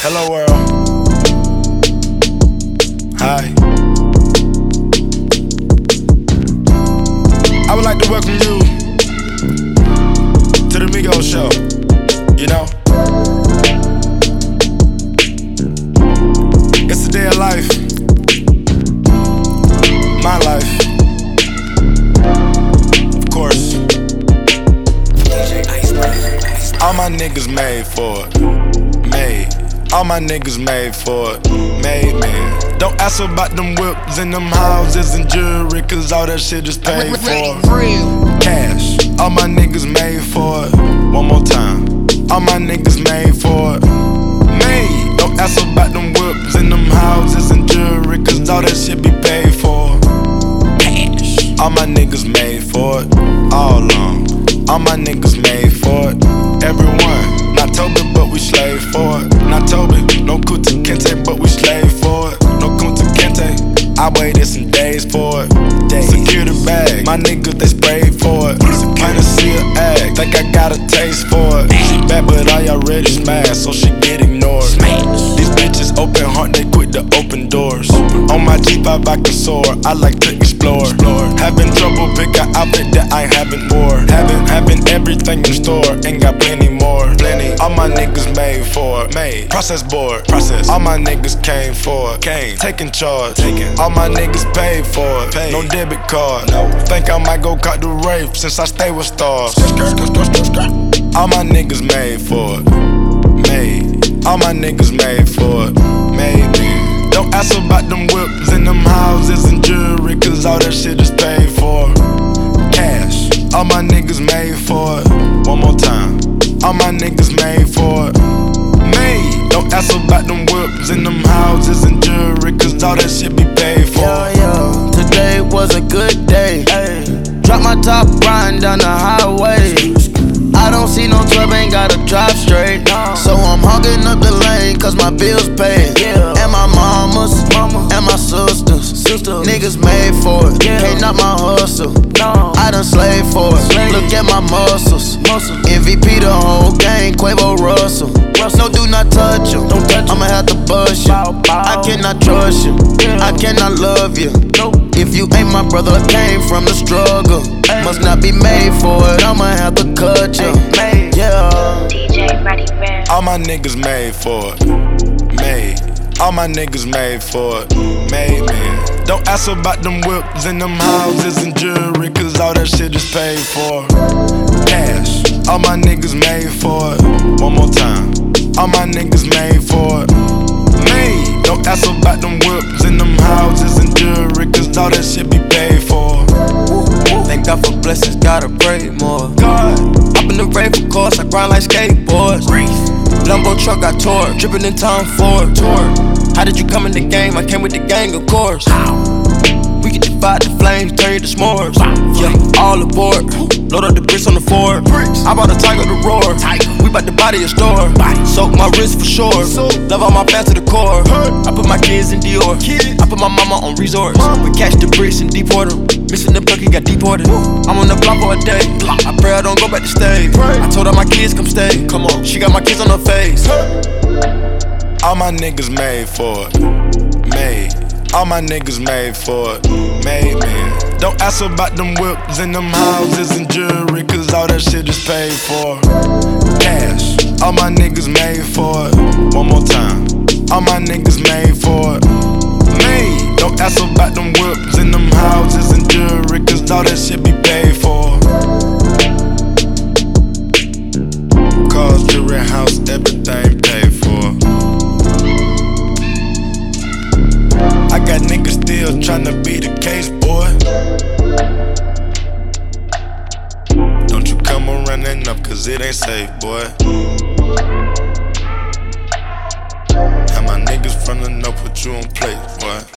Hello world. Hi. I would like to welcome you to the Migos show. You know, it's a day of life. My life. Of course. All my niggas made for it. Made. All my niggas made for it. Made, man. Don't ask about them whips and them houses and jewelry, cause all that shit is paid for. Cash. All my niggas made for it. One more time. All my niggas made for it. Made. Don't ask about them whips and them houses and jewelry, cause all that shit be paid for. Cash. All my niggas made for it. All along. All my niggas made for it. Everyone. Not Toby, but we slave for it. Not Toby, no Kunta Kinte, but we slave for it. No Kunta Kinte, I waited some days for it. Secure the bag, my niggas they sprayed for it. Panacea egg, think I got a taste for it. She bad, but I already smashed, so she get ignored. These bitches open heart, they quit the open doors. On my G5 I can soar, I like to explore. Having trouble, pick an outfit that I haven't wore. Having everything in store, ain't got plenty more. All my niggas made for it. Made. Process board. Process. All my niggas came for it. Came. Taking charge. Taking. All my niggas paid for it. Paid. No debit card. No. Think I might go cut the rave since I stay with stars. All my niggas made for it. Made. All my niggas made for it. Made, man. Don't ask about them whips and them houses and jewelry, cause all that shit is paid for. Cash. All my niggas made for it. One more time. All my niggas made for it. Made. Don't ask about them whips and them houses and jewelry, cause all that shit be paid for. Yo, today was a good day. Drop my top, riding down the highway. I don't see no 12, ain't gotta drive straight. So I'm hogging up the lane, cause my bills paid. And my mamas, and my sisters. Niggas made for it, can't knock my hustle. I done slaved for it, look at my muscles. MVP the whole gang, Quavo Russell. No, do not touch him, I'ma have to bust you. I cannot trust you, I cannot love you. If you ain't my brother, came from the struggle. Must not be made for it, I'ma have to cut you. Yeah. DJ Ready Rare. All my niggas made for it. Made. All my niggas made for it. Made, man. Don't ask about them whips and them houses and jewelry, cause all that shit is paid for. Cash. All my niggas made for it. One more time. All my niggas made for it. Made. Don't ask about them whips and them houses and jewelry, cause all that shit be paid for. Thank God for blessings, gotta pray more. God. Up in the rave, of course, I grind like skateboards. Lambo truck got tore, drippin' in Tom Ford. How did you come in the game? I came with the gang, of course. We can divide the flames, turn you to s'mores. Yeah, all aboard. Load up the bricks on the Ford. I bought a tiger to roar. We bout to body a store. Soak my wrist for sure. Love all my fans to the core. I put my kids in Dior. I put my mama on resorts. We catch the bricks and deport them. Missing the bucket, got deported. I'm on the block for a day. I pray I don't go back to stay. I told all my kids come stay. Come on, she got my kids on her face. All my niggas made for it. Made. All my niggas made for it. Made, man. Don't ask about them whips and them houses and jewelry, cause all that shit is paid for. Cash. All my niggas made for it. One more time. All my niggas made for it. Made. Don't ask about them whips and them houses and jewelry, cause all that shit be paid for. Cars, jewelry, house, everything paid for. I got niggas still tryna be the case, boy. Don't you come around running up, cause it ain't safe, boy. Have my niggas frontin' up, put you on plate, boy.